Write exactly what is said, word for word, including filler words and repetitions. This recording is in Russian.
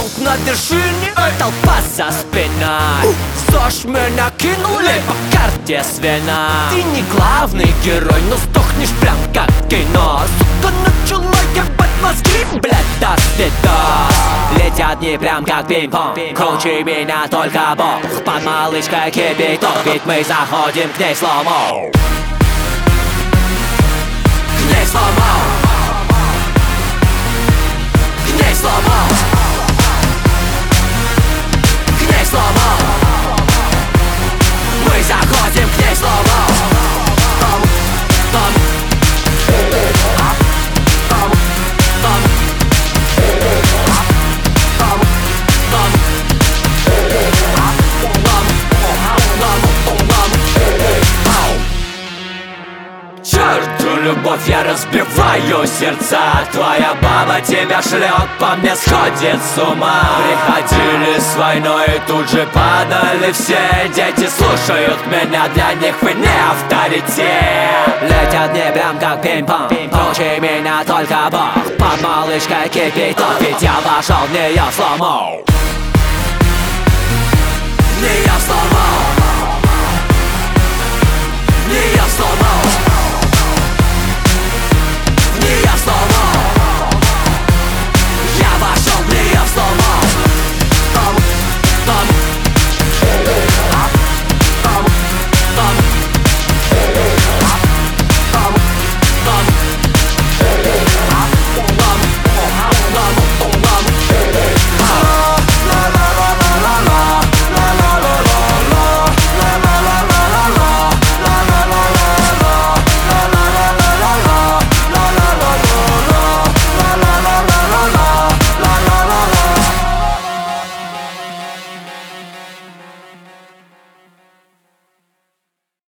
Раунд на вершине, толпа за спиной. ЗОЖ мы накинули по карте свина. Ты не главный герой, но сдохнешь прям как кино. Сука, начала ебать мозги, блядь, до свидос. Летят дни прям как пинг-понг, круче меня только Бог. Под малышкой кипяток, ведь мы заходим к ней сломо. К ней сломо. К ней сломо. К ней сломо. Мы заходим к ней сломо. Черту любовь, я разбиваю сердца. Твоя баба тебя шлет, по мне сходит с ума. Приходили с войной и тут же падали все. Дети слушают меня, для них вы не авторитет. Летят дни прям как пинг-понг, круче меня только Бог. Под малышкой кипяток, ведь я вошел в нее сломо. В нее сломо.